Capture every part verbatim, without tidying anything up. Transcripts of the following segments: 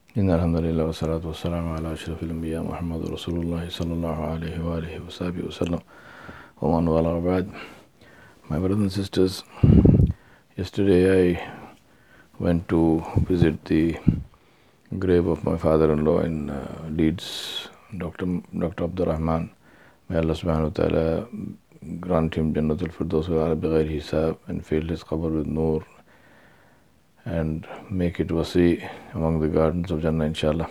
إن الحمد لله والصلاة والسلام على أشرف الأنبياء محمد رسول الله صلى الله عليه وآله وصحبه وسلم ومن والاه بعد. My brothers and sisters, yesterday I went to visit the grave of my father-in-law in uh, Leeds, Doctor Doctor Abdul Rahman. May Allah subhanahu wa ta'ala grant him Jannatul Firdaus wa bighayr hisab and fill his qabr with noor and make it wasi among the gardens of Jannah, inshallah.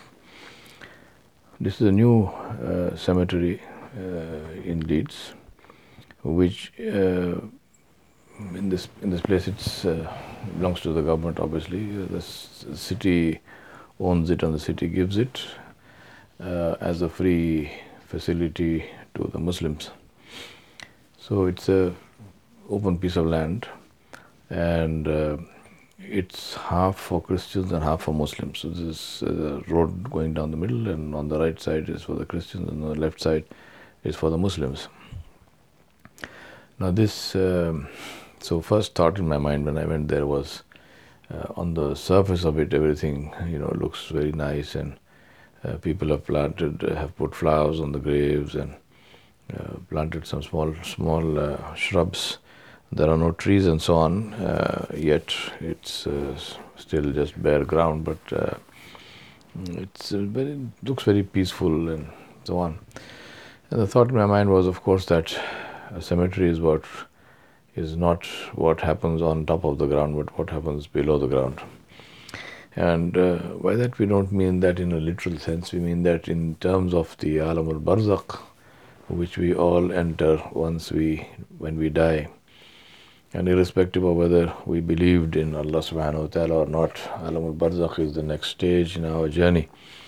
This is a new uh, cemetery uh, in Leeds, which uh, in this in this place it's uh, belongs to the government. Obviously, the city owns it and the city gives it uh, as a free facility to the Muslims. So it's a open piece of land, and uh, it's half for Christians and half for Muslims. So this is a road going down the middle, and on the right side is for the Christians, and on the left side is for the Muslims. Now this, um, so first thought in my mind when I went there was, uh, on the surface of it, everything, you know, looks very nice, and uh, people have planted, uh, have put flowers on the graves, and uh, planted some small, small uh, shrubs. There are no trees and so on, uh, yet it's uh, still just bare ground, but uh, it's uh, very, looks very peaceful and so on. And the thought in my mind was, of course, that a cemetery is what is not what happens on top of the ground, but what happens below the ground. And uh, by that we don't mean that in a literal sense, we mean that in terms of the alam al-barzakh, which we all enter once we, when we die. And irrespective of whether we believed in Allah subhanahu wa ta'ala or not, alam al-barzakh is the next stage in our journey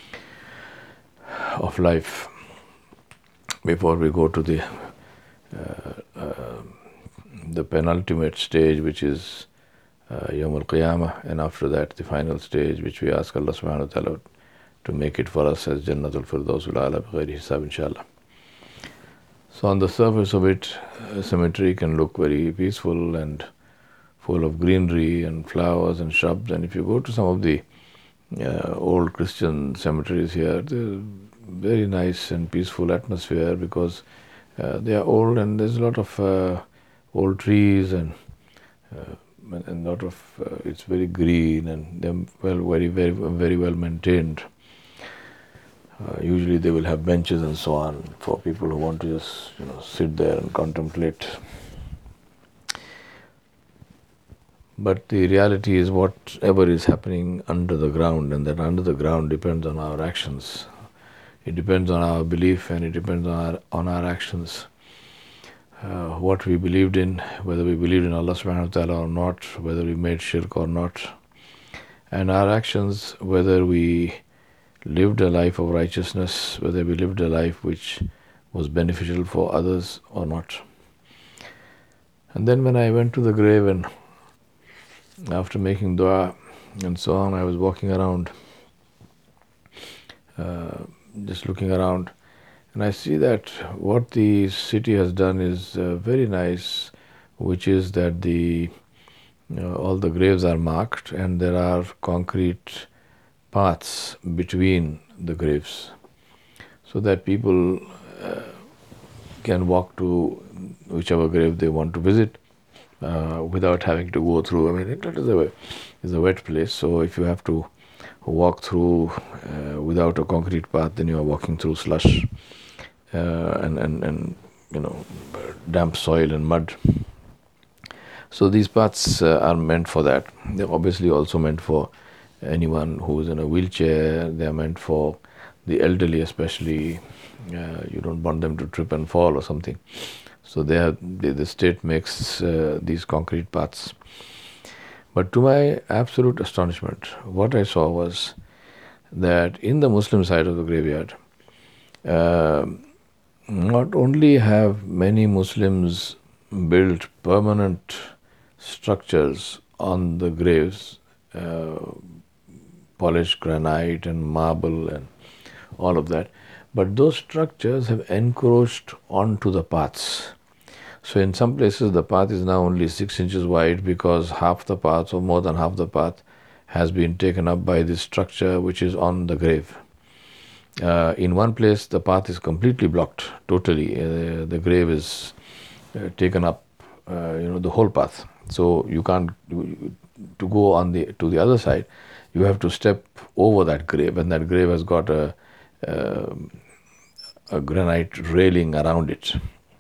of life before we go to the uh, uh, the penultimate stage, which is uh, Yawm al-Qiyamah, and after that the final stage, which we ask Allah subhanahu wa ta'ala to make it for us as Jannatul Firdaus ala bighayri hisab, inshallah. So on the surface of it, a cemetery can look very peaceful and full of greenery and flowers and shrubs. And if you go to some of the uh, old Christian cemeteries here, they're very nice and peaceful atmosphere because uh, they are old, and there's a lot of uh, old trees, and uh, and a lot of uh, it's very green, and they're well, very, very, very well maintained. Uh, usually they will have benches and so on for people who want to just, you know, sit there and contemplate. But the reality is whatever is happening under the ground, and that under the ground depends on our actions. It depends on our belief, and it depends on our, on our actions. Uh, what we believed in, whether we believed in Allah subhanahu wa ta'ala or not, whether we made shirk or not, and our actions, whether we lived a life of righteousness, whether we lived a life which was beneficial for others or not. And then when I went to the grave, and after making dua and so on, I was walking around, uh, just looking around, and I see that what the city has done is uh, very nice, which is that the you know, all the graves are marked, and there are concrete paths between the graves, so that people uh, can walk to whichever grave they want to visit uh, without having to go through. I mean, it is a, it's a wet place, so if you have to walk through uh, without a concrete path, then you are walking through slush uh, and, and, and you know damp soil and mud. So these paths uh, are meant for that. They're obviously also meant for anyone who is in a wheelchair. They are meant for the elderly, especially. Uh, you don't want them to trip and fall or something. So they have, the, the state makes uh, these concrete paths. But to my absolute astonishment, what I saw was that in the Muslim side of the graveyard, uh, not only have many Muslims built permanent structures on the graves, uh, polished granite and marble and all of that, but those structures have encroached onto the paths. So in some places the path is now only six inches wide because half the path or more than half the path has been taken up by this structure which is on the grave. Uh, in one place, the path is completely blocked, totally. Uh, the grave is uh, taken up, uh, you know, the whole path. So you can't, you, to go on the to the other side, you have to step over that grave, and that grave has got a, uh, a granite railing around it.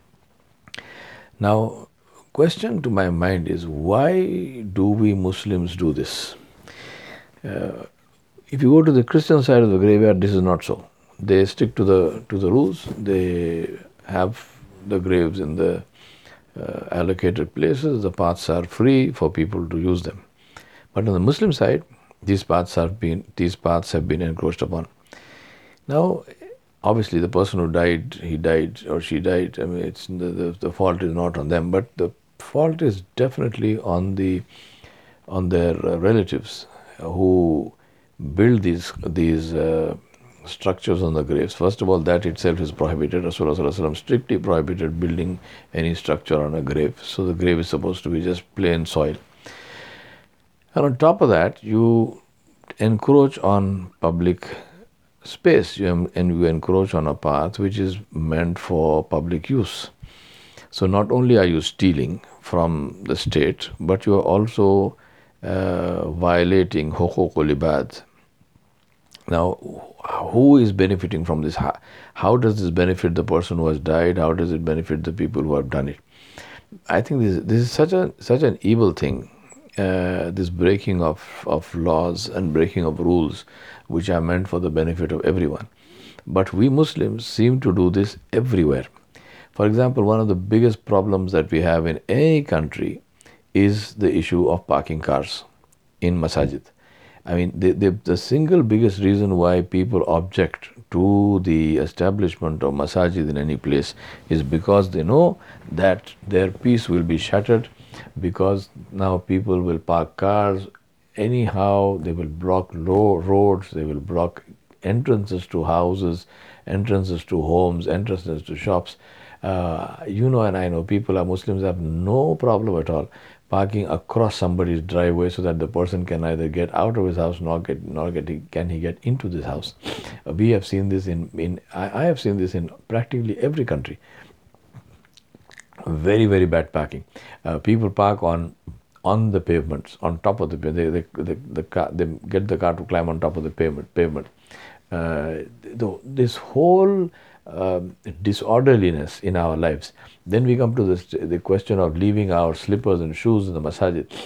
Now, question to my mind is, why do we Muslims do this? Uh, If you go to the Christian side of the graveyard, this is not so. They stick to the to the rules. They have the graves in the uh, allocated places. The paths are free for people to use them. But on the Muslim side, these paths have been these paths have been encroached upon. Now, obviously, the person who died, he died or she died. I mean, it's the, the the fault is not on them, but the fault is definitely on the on their uh, relatives who build these these uh, structures on the graves. First of all, that itself is prohibited. Rasulullah strictly prohibited building any structure on a grave. So the grave is supposed to be just plain soil. And on top of that, you encroach on public space, you em- and you encroach on a path which is meant for public use. So not only are you stealing from the state, but you are also Uh, violating huququl ibad. Now, who is benefiting from this? How, how does this benefit the person who has died? How does it benefit the people who have done it? I think this, this is such a such an evil thing, uh, this breaking of, of laws and breaking of rules which are meant for the benefit of everyone. But we Muslims seem to do this everywhere. For example, one of the biggest problems that we have in any country is the issue of parking cars in masajid. I mean, the, the, the single biggest reason why people object to the establishment of masajid in any place is because they know that their peace will be shattered, because now people will park cars anyhow, they will block low roads, they will block entrances to houses, entrances to homes, entrances to shops. Uh, you know and I know people are Muslims have no problem at all parking across somebody's driveway so that the person can either get out of his house nor get nor get can he get into this house. Uh, we have seen this in in I, I have seen this in practically every country. Very very bad parking. Uh, people park on on the pavements, on top of the they they the, the car they get the car to climb on top of the pavement pavement. Uh, the, this whole Um, disorderliness in our lives. Then we come to this, the question of leaving our slippers and shoes in the masajid.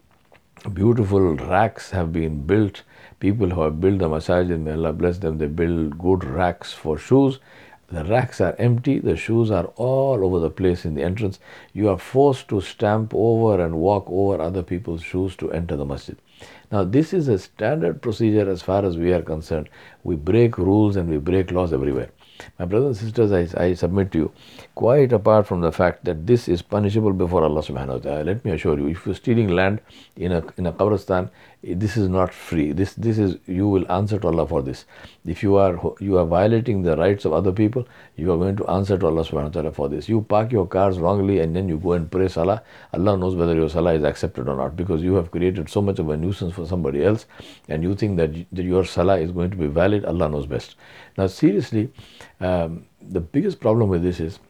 Beautiful racks have been built. People who have built the masajid, may Allah bless them, they build good racks for shoes. The racks are empty, the shoes are all over the place in the entrance. You are forced to stamp over and walk over other people's shoes to enter the masjid. Now, this is a standard procedure as far as we are concerned. We break rules and we break laws everywhere. My brothers and sisters, I, I submit to you, quite apart from the fact that this is punishable before Allah subhanahu wa ta'ala, let me assure you, if you're stealing land in a in a qabristan, this is not free. This this is you will answer to Allah for this. If you are you are violating the rights of other people, you are going to answer to Allah subhanahu wa ta'ala for this. You park your cars wrongly and then you go and pray salah. Allah knows whether your salah is accepted or not, because you have created so much of a nuisance for somebody else and you think that, that your salah is going to be valid. Allah knows best. Now, seriously, um, the biggest problem with this is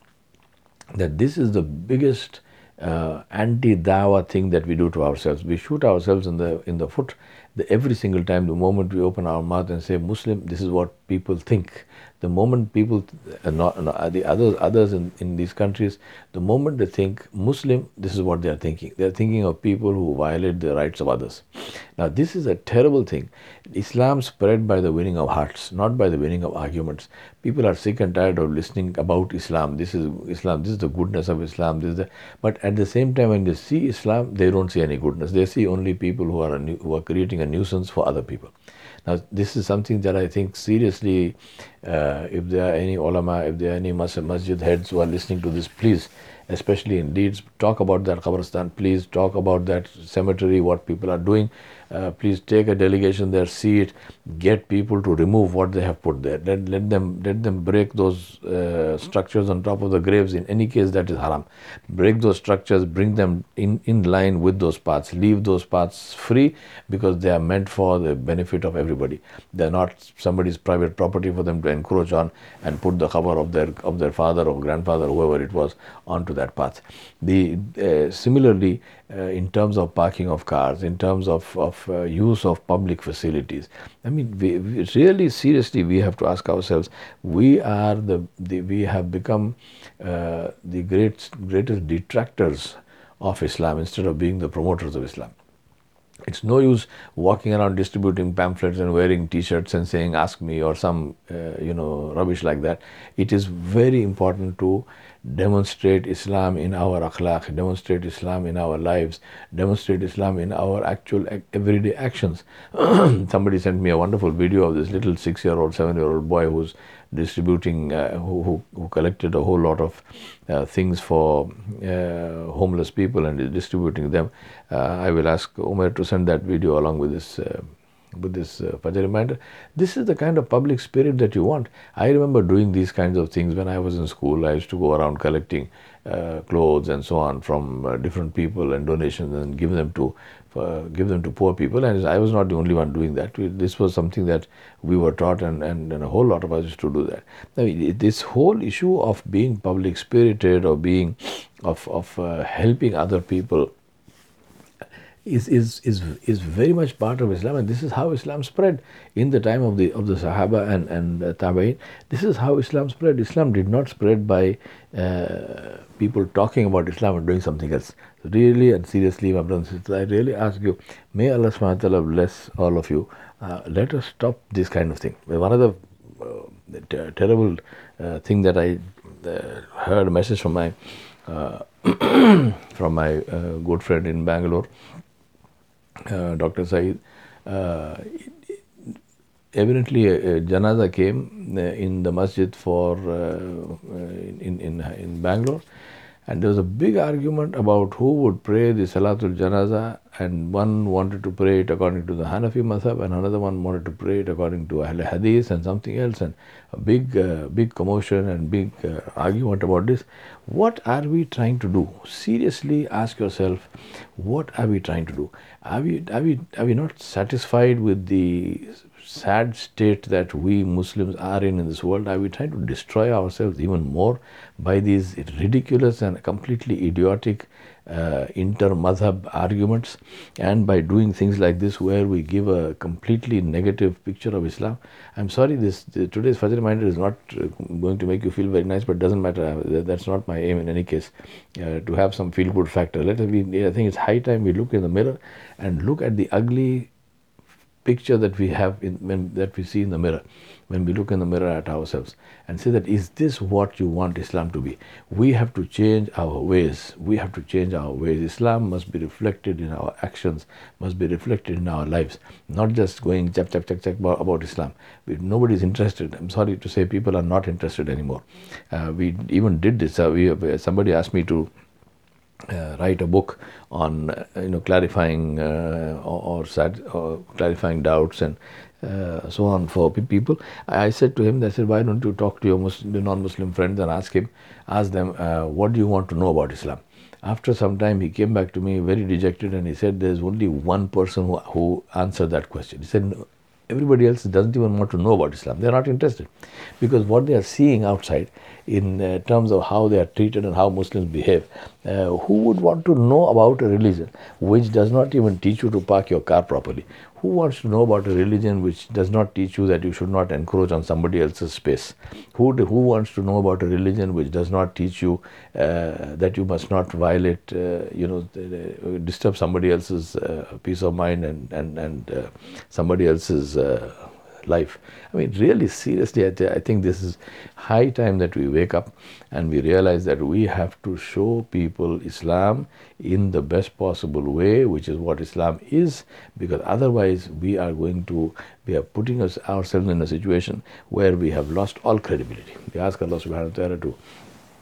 that this is the biggest uh, anti-dawah thing that we do to ourselves. We shoot ourselves in the in the foot the, every single time. The moment we open our mouth and say Muslim, this is what people think. The moment people, uh, not, uh, the others others in, in these countries, the moment they think Muslim, this is what they are thinking. They are thinking of people who violate the rights of others. Now, this is a terrible thing. Islam spread by the winning of hearts, not by the winning of arguments. People are sick and tired of listening about Islam. This is Islam. This is the goodness of Islam. This is the, but at the same time, when they see Islam, they don't see any goodness. They see only people who are a, who are creating a nuisance for other people. Now, this is something that I think seriously, uh, if there are any ulama, if there are any mas- masjid heads who are listening to this, please especially in Leeds. Talk about that Qabristan, please talk about that cemetery, what people are doing. Uh, please take a delegation there, see it, get people to remove what they have put there. Let, let them let them break those uh, structures on top of the graves. In any case, that is haram. Break those structures, bring them in, in line with those paths. Leave those paths free, because they are meant for the benefit of everybody. They are not somebody's private property for them to encroach on and put the cover of their of their father or grandfather, whoever it was, onto that path. The uh, similarly, uh, in terms of parking of cars, in terms of, of uh, use of public facilities, I mean, we, we really seriously we have to ask ourselves, we are the, the we have become uh, the great greatest detractors of Islam instead of being the promoters of Islam. It's no use walking around distributing pamphlets and wearing t-shirts and saying ask me or some uh, you know rubbish like that. It is very important to demonstrate Islam in our akhlaq, demonstrate Islam in our lives, demonstrate Islam in our actual everyday actions. Somebody sent me a wonderful video of this little six-year-old, seven-year-old boy who's distributing, uh, who, who, who collected a whole lot of uh, things for uh, homeless people and is distributing them. Uh, I will ask Umar to send that video along with this uh, with this uh, Fajr reminder. This is the kind of public spirit that you want. I remember doing these kinds of things when I was in school. I used to go around collecting uh, clothes and so on from uh, different people and donations and give them to uh, give them to poor people. And I was not the only one doing that. This was something that we were taught, and, and, and a whole lot of us used to do that. I mean, this whole issue of being public spirited or being of of uh, helping other people is is is is very much part of Islam, and this is how Islam spread in the time of the of the Sahaba and and uh, Tabi'in. This is how Islam spread. Islam did not spread by uh, people talking about Islam and doing something else. Really and seriously, my brothers and sisters, I really ask you, may Allah subhanahu wa ta'ala bless all of you. Uh, let us stop this kind of thing. One of the uh, ter- terrible uh, thing that I uh, heard a message from my uh, from my uh, good friend in Bangalore, Uh, Doctor Saeed. Uh, evidently, a, a janaza came uh, in the masjid for uh, in in in Bangalore, and there was a big argument about who would pray the Salatul Janaza, and one wanted to pray it according to the Hanafi Madhab, and another one wanted to pray it according to Ahl Hadith and something else, and a big uh, big commotion and big uh, argument about this. What are we trying to do? Seriously, ask yourself, what are we trying to do? Are we are we are we not satisfied with the sad state that we Muslims are in in this world? Are we trying to destroy ourselves even more by these ridiculous and completely idiotic uh, inter-madhab arguments, and by doing things like this where we give a completely negative picture of Islam? I'm sorry, this the, today's Fajr reminder is not uh, going to make you feel very nice, but it doesn't matter. That's not my aim in any case, uh, to have some feel-good factor. Let us be, I think it's high time we look in the mirror and look at the ugly picture that we have in when that we see in the mirror, when we look in the mirror at ourselves and say that, is this what you want Islam to be? We have to change our ways. We have to change our ways. Islam must be reflected in our actions, must be reflected in our lives, not just going chap chap chap chap about, about Islam. We, nobody is interested. I'm sorry to say, people are not interested anymore. Uh, we even did this. Uh, we somebody asked me to Uh, write a book on uh, you know clarifying uh, or, or, sad, or clarifying doubts and uh, so on for people. I said to him, I said, why don't you talk to your Muslim, non-Muslim friends and ask him, ask them, uh, what do you want to know about Islam? After some time, he came back to me very dejected, and he said, there's only one person who, who answered that question. He said, no, everybody else doesn't even want to know about Islam. They're not interested, because what they are seeing outside in uh, terms of how they are treated and how Muslims behave, uh, who would want to know about a religion which does not even teach you to park your car properly? Who wants to know about a religion which does not teach you that you should not encroach on somebody else's space? Who, who wants to know about a religion which does not teach you uh, that you must not violate, uh, you know, disturb somebody else's uh, peace of mind and, and, and uh, somebody else's uh, life? I mean, really seriously, I, th- I think this is high time that we wake up and we realize that we have to show people Islam in the best possible way, which is what Islam is, because otherwise we are going to, we are putting us ourselves in a situation where we have lost all credibility. We ask Allah subhanahu wa ta'ala to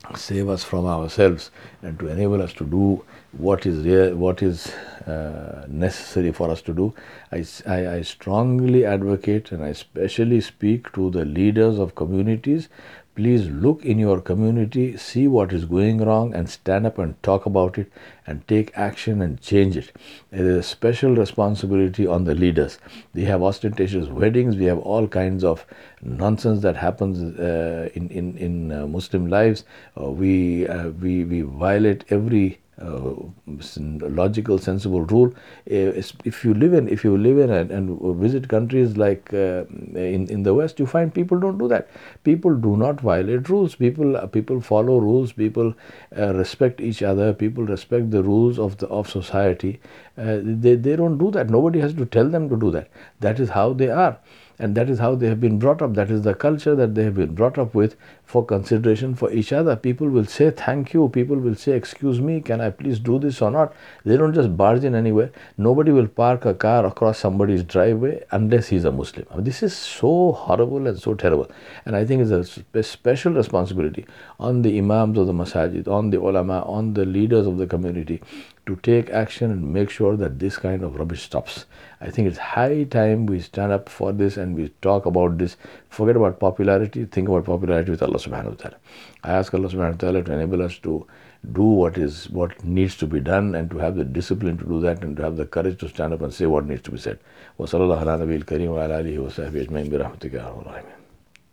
save us from ourselves and to enable us to do what is real, what is uh, necessary for us to do. I, I, I strongly advocate, and I especially speak to the leaders of communities. Please look in your community, see what is going wrong, and stand up and talk about it and take action and change it. There is a special responsibility on the leaders. We have ostentatious weddings, we have all kinds of nonsense that happens uh, in, in, in uh, Muslim lives. Uh, we, uh, we, we violate every uh, logical, sensible rule. If you live in, if you live in and, and visit countries like uh, in in the West, you find people don't do that. People do not violate rules. People people follow rules. People uh, respect each other. People respect the rules of the of society. Uh, they they don't do that. Nobody has to tell them to do that. That is how they are. And that is how they have been brought up. That is the culture that they have been brought up with, for consideration for each other. People will say thank you. People will say, excuse me, can I please do this or not? They don't just barge in anywhere. Nobody will park a car across somebody's driveway unless he's a Muslim. I mean, this is so horrible and so terrible. And I think it's a spe- special responsibility on the imams of the masajid, on the ulama, on the leaders of the community to take action and make sure that this kind of rubbish stops. I think it's high time we stand up for this and we talk about this. Forget about popularity, think about popularity with Allah subhanahu wa ta'ala. I ask Allah subhanahu wa ta'ala to enable us to do what is what needs to be done, and to have the discipline to do that, and to have the courage to stand up and say what needs to be said. Wa sallallahu ala nabiyil kareem wa ala alihi wa sahbihi ajma'in bi rahmatika ya arhamar rahimin.